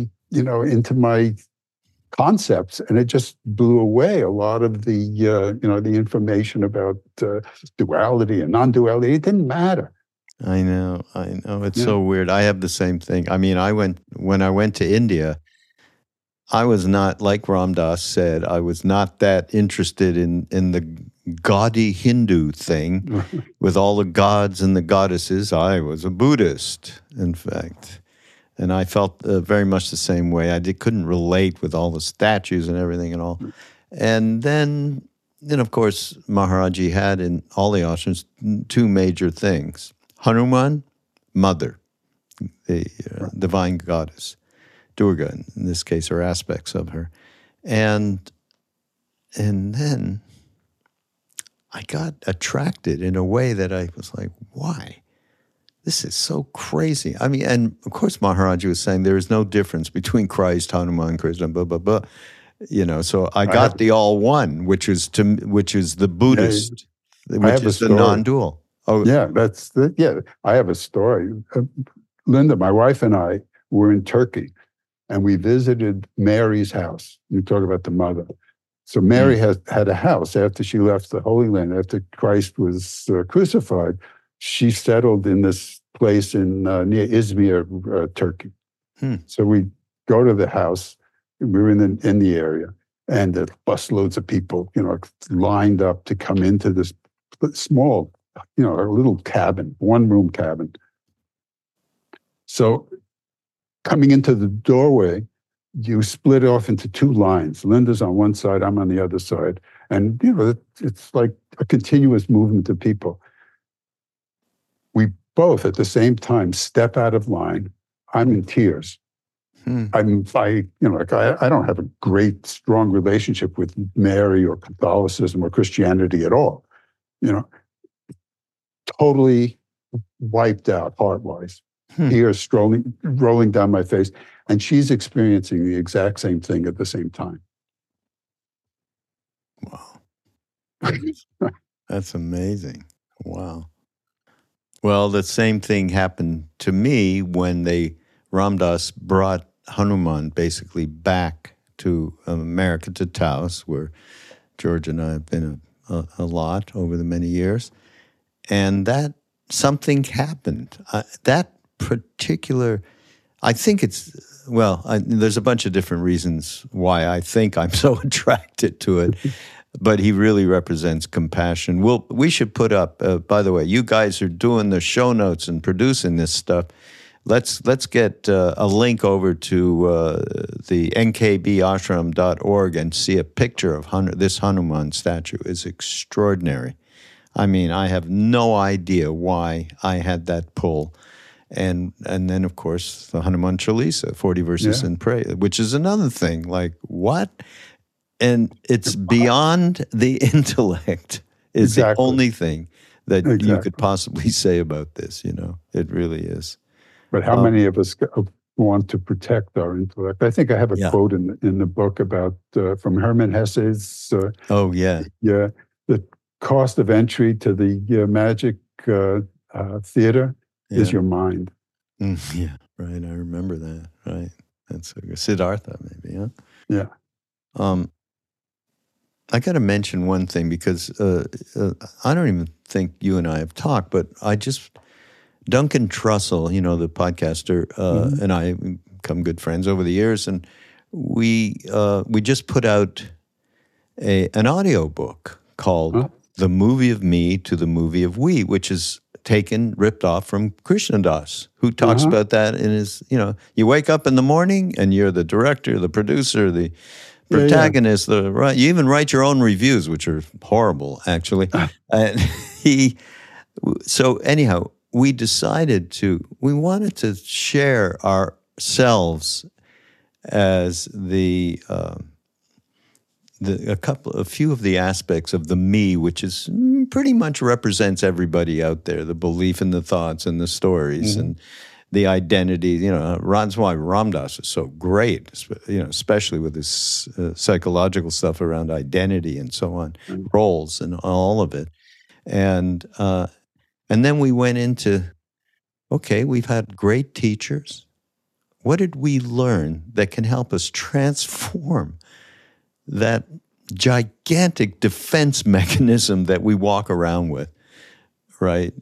S1: my concepts, and it just blew away a lot of the the information about duality and non-duality. It didn't matter.
S2: I know. It's so weird. I have the same thing. I mean, when I went to India, I was not, like Ram Dass said, I was not that interested in the gaudy Hindu thing with all the gods and the goddesses. I was a Buddhist, in fact. And I felt very much the same way. I couldn't relate with all the statues and everything and all. And then, of course, Maharaji had in all the ashrams two major things. Hanuman, mother, the divine goddess, Durga, in this case, or aspects of her. And then I got attracted in a way that I was like, why? This is so crazy. I mean, and of course, Maharaji was saying there is no difference between Christ, Hanuman, Krishna, blah, blah, blah. So I got the all one, which is the Buddhist, which is the non-dual.
S1: Oh, yeah, I have a story. Linda, my wife, and I were in Turkey, and we visited Mary's house. You talk about the mother. So Mary had a house after she left the Holy Land, after Christ was crucified. She settled in this place in near Izmir, Turkey. So we go to the house. We were in the area, and the busloads of people, lined up to come into this small, a little cabin, one-room cabin. So coming into the doorway, you split off into two lines. Linda's on one side, I'm on the other side. And, it's like a continuous movement of people. We both at the same time step out of line. I'm in tears. I don't have a great, strong relationship with Mary or Catholicism or Christianity at all. Totally wiped out heart-wise. tears rolling down my face. And she's experiencing the exact same thing at the same time.
S2: Wow. That's amazing. Wow. Well, the same thing happened to me when Ram Dass brought Hanuman basically back to America, to Taos, where George and I have been a lot over the many years. And that something happened. That particular, I think there's a bunch of different reasons why I think I'm so attracted to it. But he really represents compassion. We should put up, by the way, you guys are doing the show notes and producing this stuff. Let's get a link over to the nkbashram.org and see a picture of this Hanuman statue. It's extraordinary. I mean, I have no idea why I had that pull. And then, of course, the Hanuman Chalisa, 40 verses in prayer, which is another thing. Like, what? And it's beyond the intellect is the only thing that you could possibly say about this, It really is.
S1: But how many of us want to protect our intellect? I think I have a quote in the book about from Hermann Hesse's the cost of entry to the magic theater is your mind.
S2: Yeah, right. I remember that. Right. That's Siddhartha, maybe, huh?
S1: Yeah.
S2: I got to mention one thing because I don't even think you and I have talked, but Duncan Trussell, the podcaster, and I become good friends over the years, and we just put out an audio book called "The Movie of Me to the Movie of We," which is ripped off from Krishna Das, who talks about that in his. You wake up in the morning and you're the director, the producer, the protagonist, you even write your own reviews, which are horrible, actually. And so anyhow, we wanted to share ourselves as a few of the aspects of the me, which is pretty much represents everybody out there, the belief in the thoughts and the stories and the identity. That's why Ram Dass is so great, especially with this psychological stuff around identity and so on, roles and all of it. And then we went into, we've had great teachers. What did we learn that can help us transform that gigantic defense mechanism that we walk around with, right?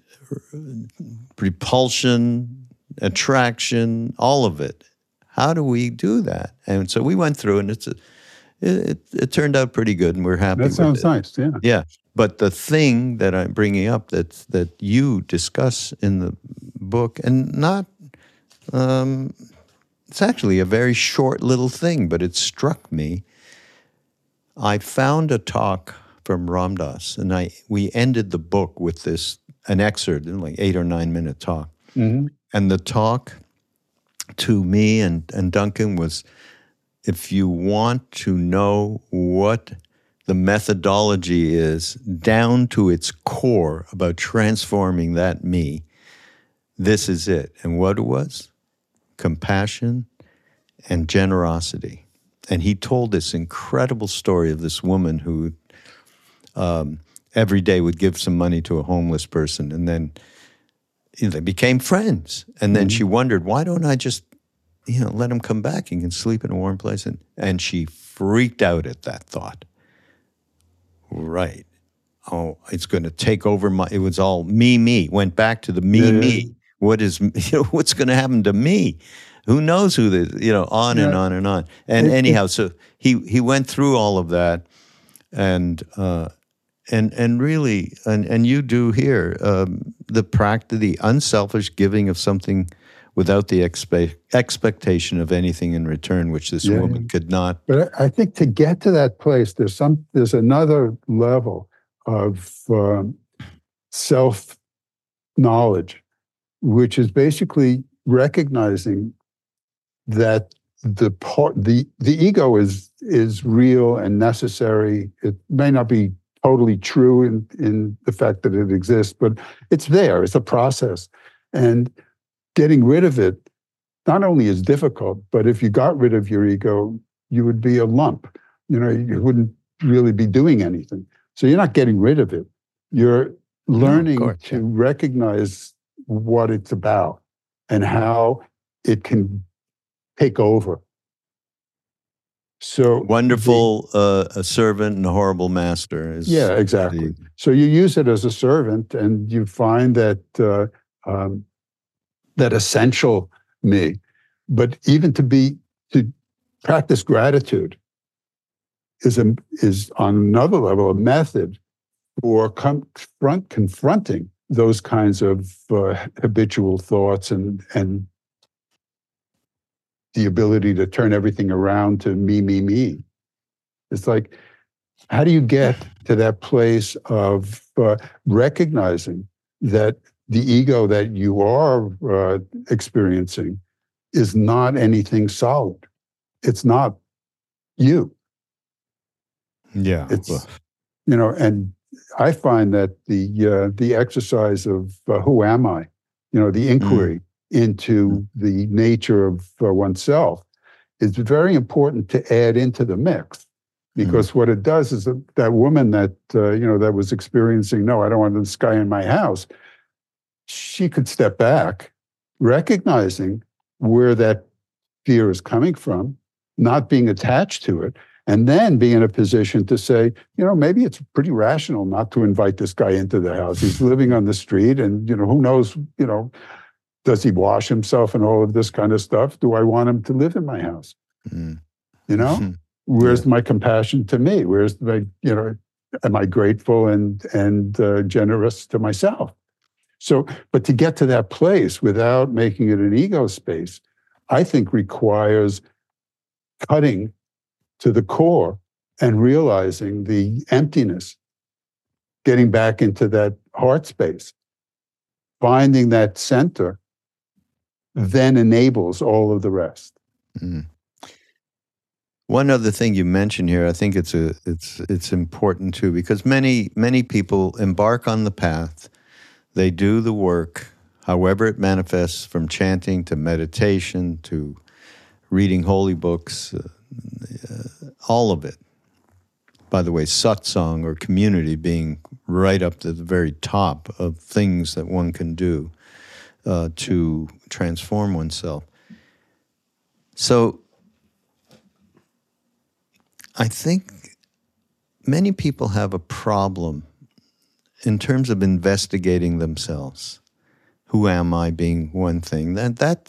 S2: Repulsion, attraction, all of it. How do we do that? And so we went through, and it turned out pretty good, and we're happy with it.
S1: That sounds nice, yeah.
S2: Yeah, but the thing that I'm bringing up that you discuss in the book, and not, it's actually a very short little thing, but it struck me. I found a talk from Ram Dass, and we ended the book with an excerpt, like 8 or 9 minute talk. Mm-hmm. And the talk to me and Duncan was, if you want to know what the methodology is down to its core about transforming that me, this is it. And what it was? Compassion and generosity. And he told this incredible story of this woman who every day would give some money to a homeless person, and then they became friends. And then she wondered, why don't I just, let him come back? He can sleep in a warm place. And she freaked out at that thought. Right. Oh, it's going to take over it was all me. Went back to the me. What is, what's going to happen to me? Who knows who on and on and on. And anyhow, so he went through all of that, and really, and you do here, the unselfish giving of something without the expectation of anything in return, which this woman could not.
S1: But I think to get to that place, there's another level of self-knowledge, which is basically recognizing that the ego is real and necessary. It may not be totally true in the fact that it exists, but it's there. It's a process. And getting rid of it not only is difficult, but if you got rid of your ego, you would be a lump. You wouldn't really be doing anything. So you're not getting rid of it. You're learning to recognize what it's about and how it can take over. So
S2: wonderful, a servant and a horrible master.
S1: Yeah, exactly. So you use it as a servant, and you find that that essential me. But even to practice gratitude is on another level a method for confronting those kinds of habitual thoughts and the ability to turn everything around to me. It's like, how do you get to that place of recognizing that the ego that you are experiencing is not anything solid? It's not you.
S2: Yeah.
S1: It's, and I find that the exercise of who am I, the inquiry into the nature of oneself is very important to add into the mix, because what it does is that woman that that was experiencing, no, I don't want this guy in my house, she could step back, recognizing where that fear is coming from, not being attached to it, and then be in a position to say, maybe it's pretty rational not to invite this guy into the house. He's living on the street, and who knows, does he wash himself and all of this kind of stuff? Do I want him to live in my house? Where's my compassion to me? Where's my, am I grateful and generous to myself? So, but to get to that place without making it an ego space, I think requires cutting to the core and realizing the emptiness, getting back into that heart space, finding that center, then enables all of the rest.
S2: One other thing you mentioned here, I think it's important too, because many people embark on the path, they do the work, however it manifests, from chanting to meditation to reading holy books, all of it. By the way, satsang or community being right up to the very top of things that one can do to transform oneself. So I think many people have a problem in terms of investigating themselves. Who am I being one thing? That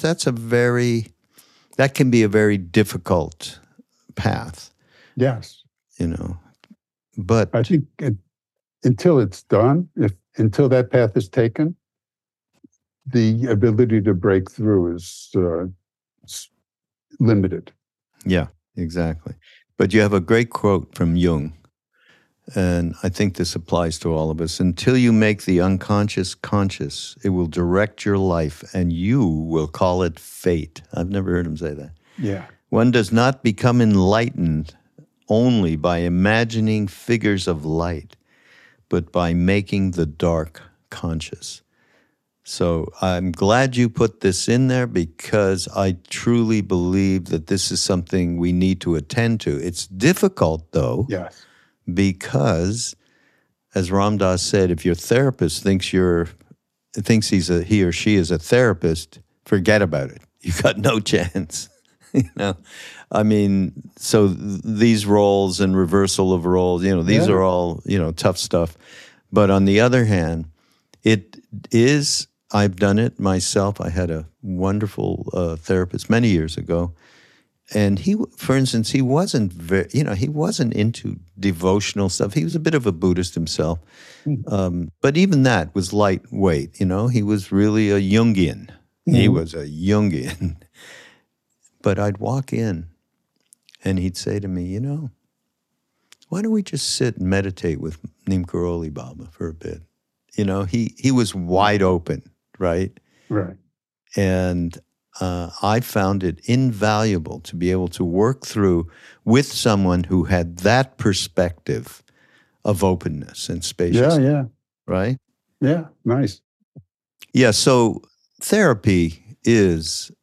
S2: can be a very difficult path.
S1: Yes.
S2: But
S1: I think until it's done, until that path is taken, the ability to break through is limited.
S2: Yeah, exactly. But you have a great quote from Jung, and I think this applies to all of us. Until you make the unconscious conscious, it will direct your life, and you will call it fate. I've never heard him say that.
S1: Yeah.
S2: One does not become enlightened only by imagining figures of light, but by making the dark conscious. So I'm glad you put this in there, because I truly believe that this is something we need to attend to. It's difficult, though,
S1: yes,
S2: because, as Ram Dass said, if your therapist thinks he or she is a therapist, forget about it. You've got no chance. I mean, so these roles and reversal of roles, these are all, tough stuff. But on the other hand, it is, I've done it myself. I had a wonderful therapist many years ago. And he, for instance, he wasn't he wasn't into devotional stuff. He was a bit of a Buddhist himself. But even that was lightweight, He was really a Jungian. He was a Jungian. But I'd walk in and he'd say to me, why don't we just sit and meditate with Neem Karoli Baba for a bit? He was wide open, right?
S1: Right.
S2: And I found it invaluable to be able to work through with someone who had that perspective of openness and spaciousness.
S1: Yeah.
S2: Right?
S1: Yeah, nice.
S2: Yeah, so therapy, is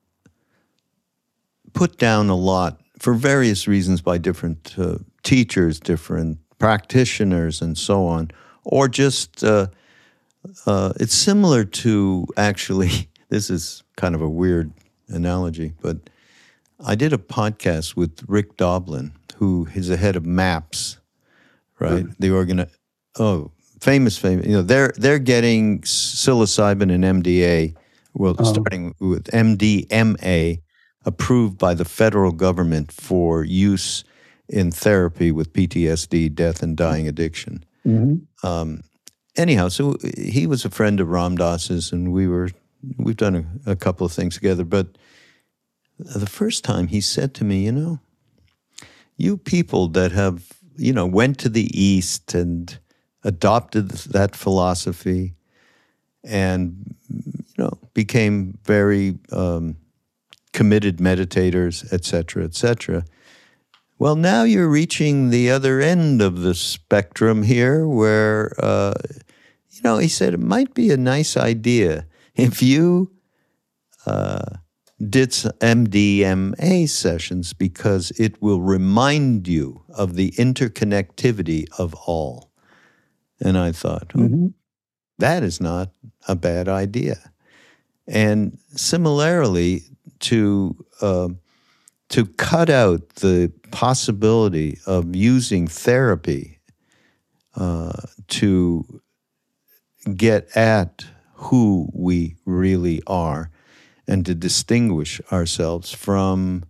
S2: put down a lot for various reasons by different teachers, different practitioners, and so on, or just it's similar to, actually, this is kind of a weird analogy, but I did a podcast with Rick Doblin, who is the head of MAPS, right? Famous. They're getting psilocybin and MDA, starting with MDMA, approved by the federal government for use in therapy with PTSD, death and dying addiction.
S1: Mm-hmm.
S2: Anyhow, so he was a friend of Ram Dass's, and we've done a couple of things together. But the first time he said to me, you people that have, went to the East and adopted that philosophy and, became very committed meditators, et cetera, well, now you're reaching the other end of the spectrum here where, he said it might be a nice idea if you did some MDMA sessions, because it will remind you of the interconnectivity of all. And I thought, that is not a bad idea. And similarly, to cut out the possibility of using therapy to get at who we really are and to distinguish ourselves from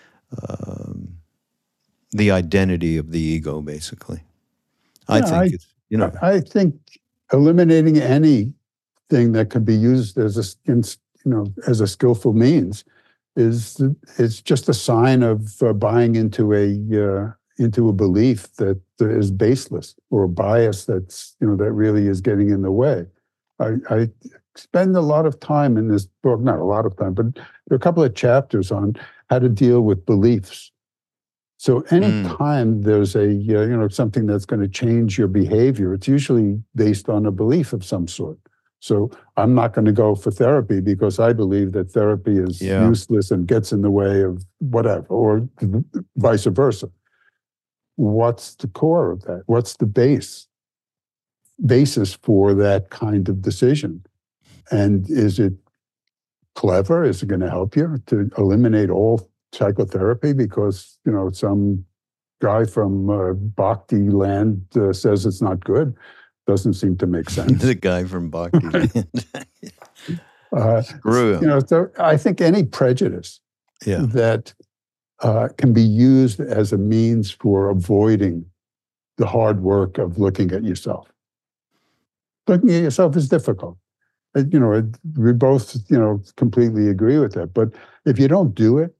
S2: the identity of the ego, basically. I
S1: think eliminating anything that could be used as a skillful means is just a sign of buying into a belief that is baseless, or a bias that really is getting in the way. I spend a lot of time in this book, not a lot of time, but there are a couple of chapters on how to deal with beliefs. So anytime there's something that's going to change your behavior, it's usually based on a belief of some sort. So I'm not going to go for therapy because I believe that therapy is useless and gets in the way of whatever, or vice versa. What's the core of that? What's the basis for that kind of decision? And is it clever? Is it going to help you to eliminate all psychotherapy because, some guy from Bhakti land says it's not good? Doesn't seem to make sense.
S2: The guy from Bhakti land. Screw him.
S1: So I think any prejudice that can be used as a means for avoiding the hard work of looking at yourself. Looking at yourself is difficult. We both, completely agree with that. But if you don't do it,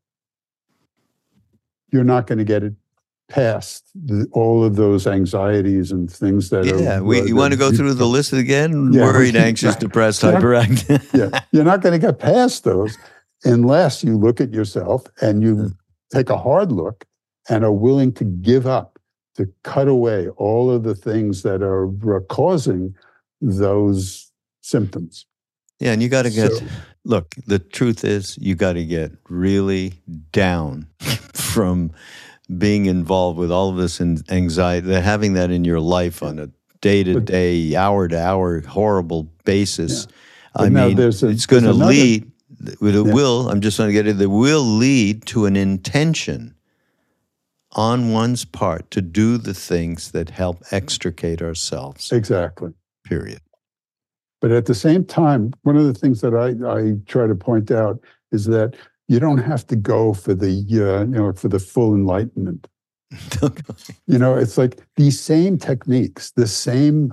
S1: you're not going to get it past all of those anxieties and things that are...
S2: Yeah, you want to go through the list again? Worried, anxious, depressed, hyperactive.
S1: You're not going to get past those unless you look at yourself and you take a hard look and are willing to give up, to cut away all of the things that are causing those symptoms.
S2: Yeah, and you got to look, the truth is you got to get really down from being involved with all of this anxiety, having that in your life on a day-to-day, hour-to-hour horrible basis.
S1: Yeah.
S2: It's going to lead, I'm just trying to get it, it will lead to an intention on one's part to do the things that help extricate ourselves.
S1: Exactly.
S2: Period.
S1: But at the same time, one of the things that I try to point out is that you don't have to go for the full enlightenment. It's like these same techniques, the same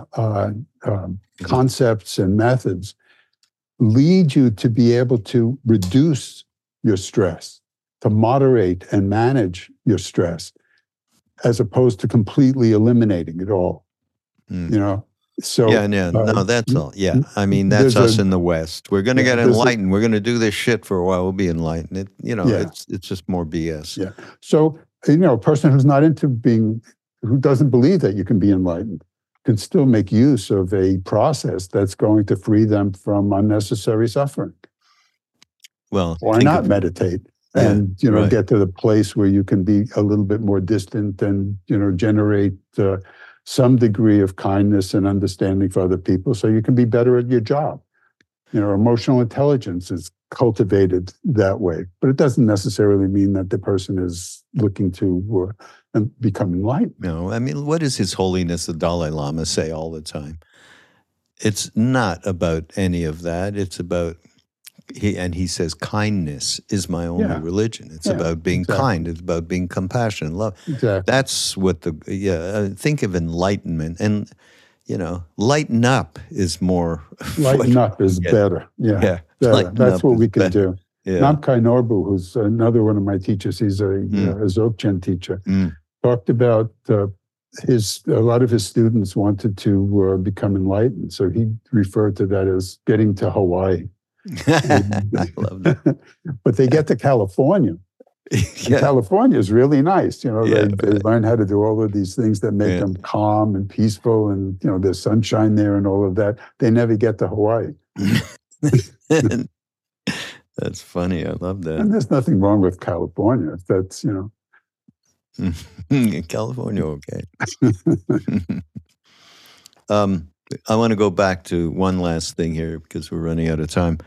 S1: concepts and methods lead you to be able to reduce your stress, to moderate and manage your stress, as opposed to completely eliminating it all. So
S2: no, that's all. Yeah, that's us in the West. We're going to get enlightened. We're going to do this shit for a while. We'll be enlightened. It's just more BS.
S1: Yeah. So a person who's not who doesn't believe that you can be enlightened, can still make use of a process that's going to free them from unnecessary suffering.
S2: Well,
S1: why
S2: think
S1: not
S2: of,
S1: meditate?
S2: yeah,
S1: And,
S2: right.
S1: get to the place where you can be a little bit more distant and, generate some degree of kindness and understanding for other people so you can be better at your job. Emotional intelligence is cultivated that way, but it doesn't necessarily mean that the person is looking to become enlightened.
S2: No, I mean, what does His Holiness the Dalai Lama say all the time? It's not about any of that. It's about he says kindness is my only
S1: Yeah.
S2: religion. It's
S1: Yeah,
S2: about being
S1: exactly.
S2: kind. It's about being compassionate, love.
S1: Exactly.
S2: That's what think of enlightenment, and lighten up is more.
S1: Lighten up is better. Yeah,
S2: Yeah,
S1: better.
S2: lighten
S1: That's
S2: up
S1: what
S2: is
S1: we can
S2: better.
S1: do.
S2: Yeah.
S1: Namkhai Norbu, who's another one of my teachers, he's a Dzogchen teacher, talked about a lot of his students wanted to become enlightened. So he referred to that as getting to Hawaii.
S2: I love that.
S1: But they get to California. And
S2: Yeah.
S1: California is really nice. They
S2: right.
S1: learn how to do all of these things that make them calm and peaceful, and there's sunshine there and all of that. They never get to Hawaii.
S2: That's funny. I love that.
S1: And there's nothing wrong with California. If that's
S2: California, okay. I want to go back to one last thing here because we're running out of time.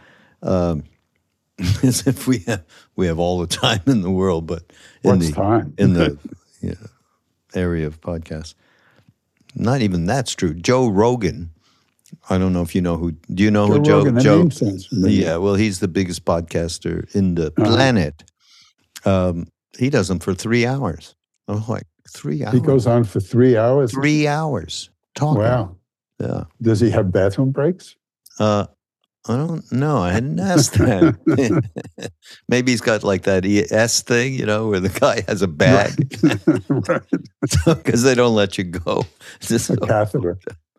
S2: As if we have all the time in the world, but in the area of podcasts, not even that's true. Joe Rogan. I don't know if you know who. Do you know who Joe?
S1: Rogan,
S2: Joe.
S1: Name sounds familiar.
S2: Yeah, well, he's the biggest podcaster in the planet. He does them for 3 hours. I'm like 3 hours.
S1: He goes on for 3 hours.
S2: 3 hours talking.
S1: Wow.
S2: Yeah.
S1: Does he have bathroom breaks?
S2: I don't know. I hadn't asked that. Maybe he's got like that ES thing, where the guy has a bag.
S1: Right.
S2: Because they don't let you go.
S1: A catheter.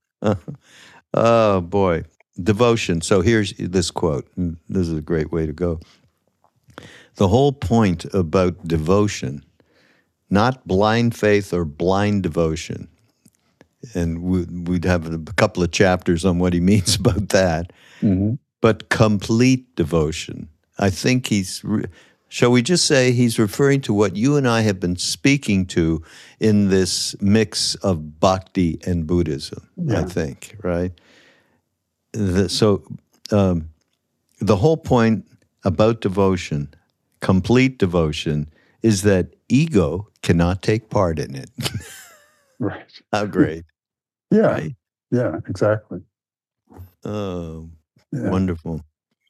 S2: Oh, boy. Devotion. So here's this quote. This is a great way to go. The whole point about devotion, not blind faith or blind devotion, and we'd have a couple of chapters on what he means about that, but complete devotion. I think shall we just say he's referring to what you and I have been speaking to in this mix of bhakti and Buddhism, I think, right? So the whole point about devotion, complete devotion, is that ego cannot take part in it.
S1: Right.
S2: How great.
S1: Yeah.
S2: Right?
S1: Yeah, exactly.
S2: Oh, wonderful.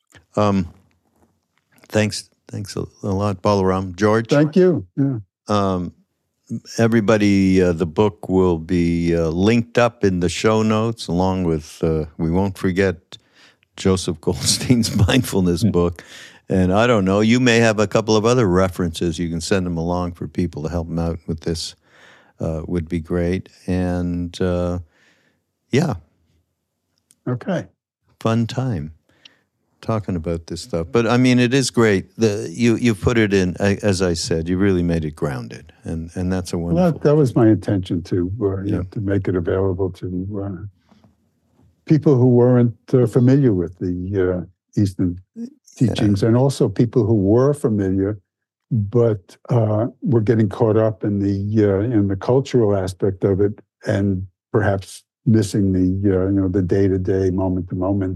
S2: Thanks a lot, Balaram. George?
S1: Thank you. Yeah.
S2: Everybody, the book will be linked up in the show notes, along with, we won't forget, Joseph Goldstein's mindfulness book. And I don't know, you may have a couple of other references. You can send them along for people to help them out with this. Would be great. And
S1: Okay.
S2: Fun time talking about this stuff. But I mean, it is great. You put it in, as I said, you really made it grounded, and that's a wonderful.
S1: Well, that was my intention to make it available to people who weren't familiar with the Eastern teachings, and also people who were familiar, but were getting caught up in the cultural aspect of it, and perhaps missing the day-to-day, moment-to-moment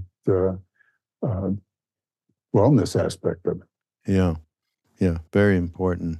S1: wellness aspect of it.
S2: Yeah, very important.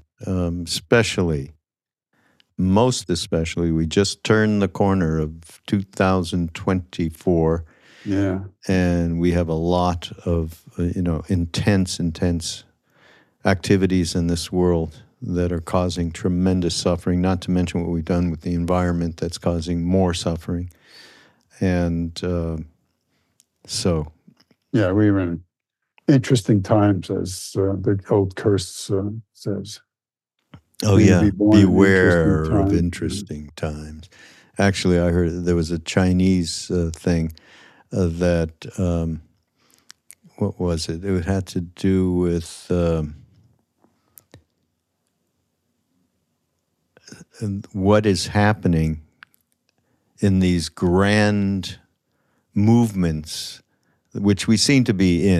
S2: Most especially, we just turned the corner of 2024.
S1: Yeah,
S2: and we have a lot of intense activities in this world that are causing tremendous suffering, not to mention what we've done with the environment that's causing more suffering. And so...
S1: Yeah, we were in interesting times, as the old curse says.
S2: Oh, yeah, beware of interesting times. Actually, I heard there was a Chinese thing that, what was it? It had to do with... what is happening in these grand movements, which we seem to be in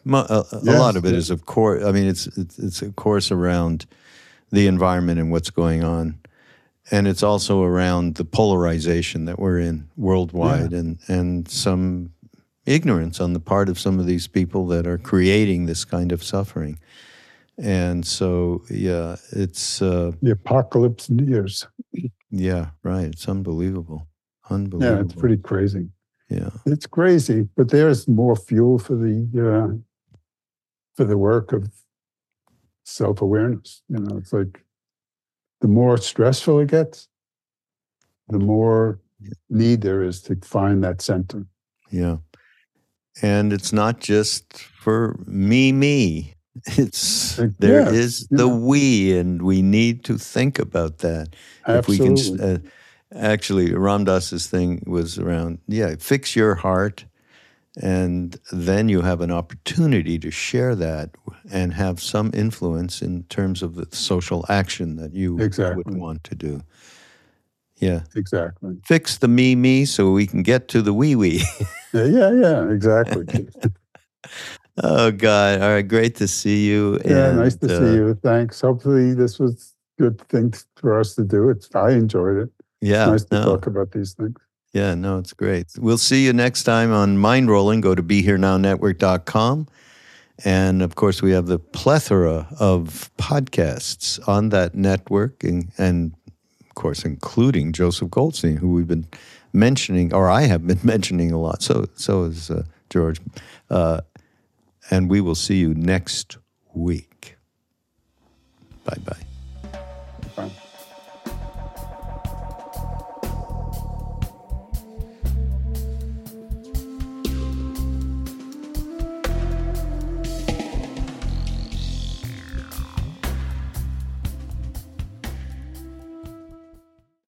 S2: A lot of it is, of course. I mean, it's of course around the environment and what's going on, and it's also around the polarization that we're in worldwide, and some ignorance on the part of some of these people that are creating this kind of suffering. And so, yeah, it's
S1: the apocalypse nears.
S2: Yeah, right. It's unbelievable. Unbelievable.
S1: Yeah, it's pretty crazy.
S2: Yeah,
S1: it's crazy, but there's more fuel for the work of self-awareness. It's like the more stressful it gets, the more need there is to find that center.
S2: Yeah. And it's not just for me. There is the we, and we need to think about that.
S1: Absolutely.
S2: If we can, actually, Ram Dass's thing was around, fix your heart, and then you have an opportunity to share that and have some influence in terms of the social action that you would want to do. Yeah.
S1: Exactly.
S2: Fix the me so we can get to the we.
S1: Yeah, exactly.
S2: Oh, God. All right. Great to see you.
S1: Yeah, nice to see you. Thanks. Hopefully this was a good thing for us to do. I enjoyed it.
S2: Yeah.
S1: It's nice to talk about these things.
S2: Yeah, no, it's great. We'll see you next time on Mind Rolling. Go to BeHereNowNetwork.com. And, of course, we have the plethora of podcasts on that network, and of course, including Joseph Goldstein, who we've been mentioning, or I have been mentioning a lot. So is George. And we will see you next week. Bye-bye.
S1: Bye.